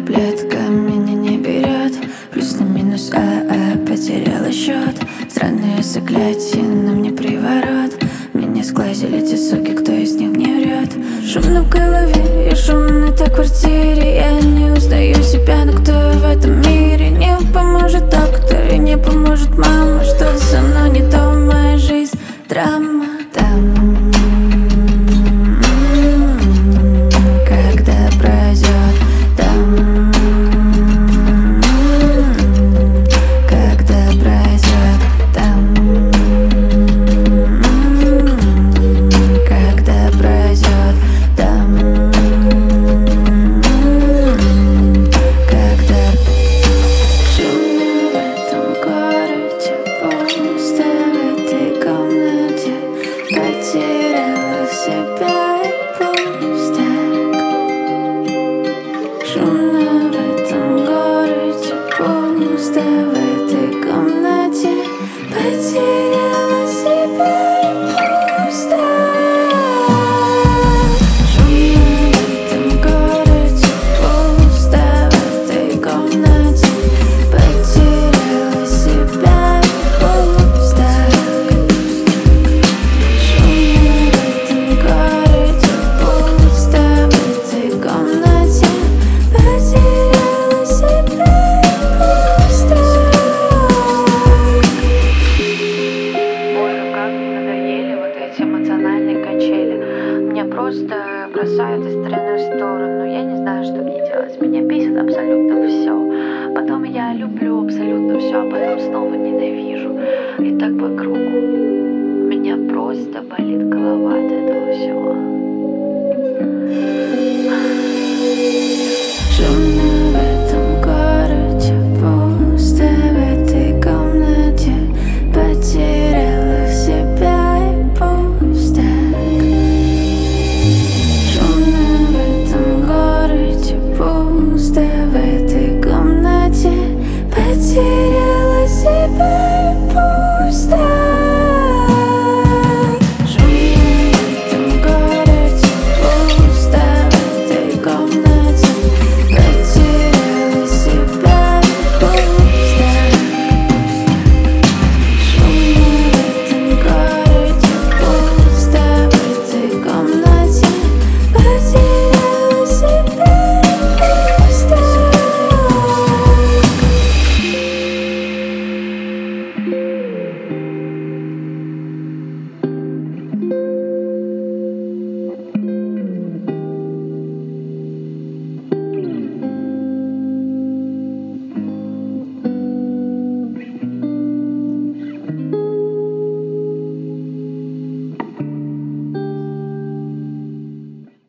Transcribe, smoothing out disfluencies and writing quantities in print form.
таблетка меня не берет. Плюс на минус, потеряла счет. Странные заклятия, на мне приворот. Меня сглазили те суки, кто из них не врет. Шумно в голове и шумно на квартире. Я не узнаю себя, но кто я в этом мире? Не поможет доктор и не поможет мама. Что со мной не то, моя жизнь драма. Когда пройдет там, когда пройдет там, когда пройдет там, когда шумно в этом городе, пусто в этой комнате, потеряла себя и пустяк. Шумно в этом городе, пусто в этой комнате, потеряла себя и пустяк. Шумно в этом городе, пусто в этой комнате, потеряла себя и пустяк. Шумно в этом городе, пусто в этой комнате, потеряла себя и пустяк. Боже, как мне надоели вот эти эмоциональные качели. Меня просто бросают из стороны в сторону. Я не знаю, что мне делать. Меня бесит абсолютно все. Потом я люблю абсолютно все, а потом снова ненавижу. И так по кругу. У меня просто болит голова от этого всего. Шумно